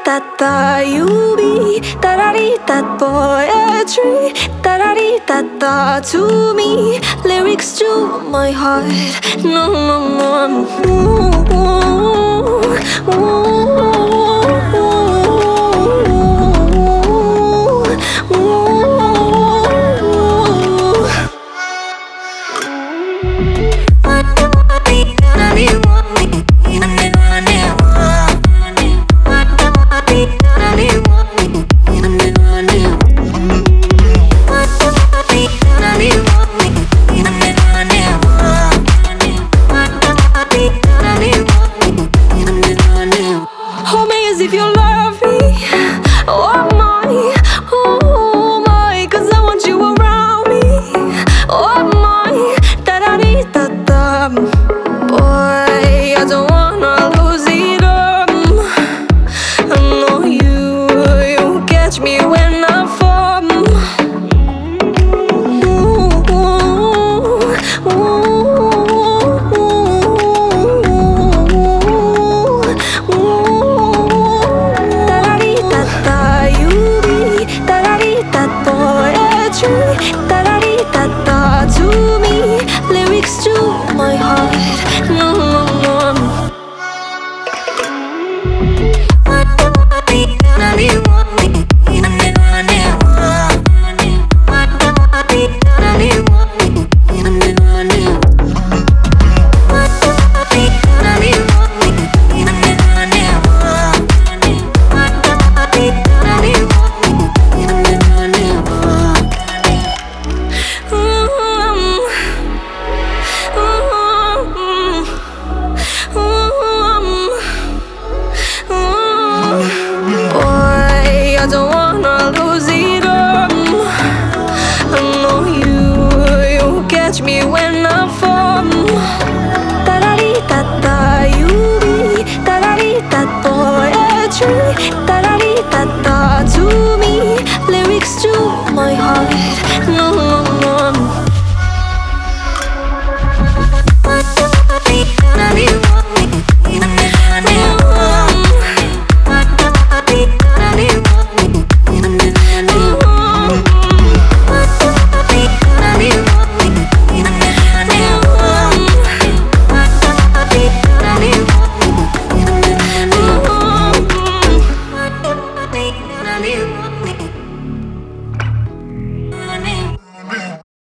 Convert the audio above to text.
Da-da-dee-da-da, you be da-da-dee-da poetry, da-da-dee-da-da to me, lyrics to my heart. No, no, no. Ooh, ooh, hold me as if you love me. Oh my, 'cause I want you around me. Oh my, da-da-dee-da-da. Boy, I don't wanna lose it all. I know you catch me when I fall. Ooh, ooh, da-da-dee-da-da, you be da-da-dee-da poetry, da-da-dee-da-da to me, lyrics to my heart. No, no, no. Boy, I don't wanna lose it all. I know you catch me when I fall. Da-da-dee-da-da, you be da-da-dee-da poetry, da-da-dee-da-da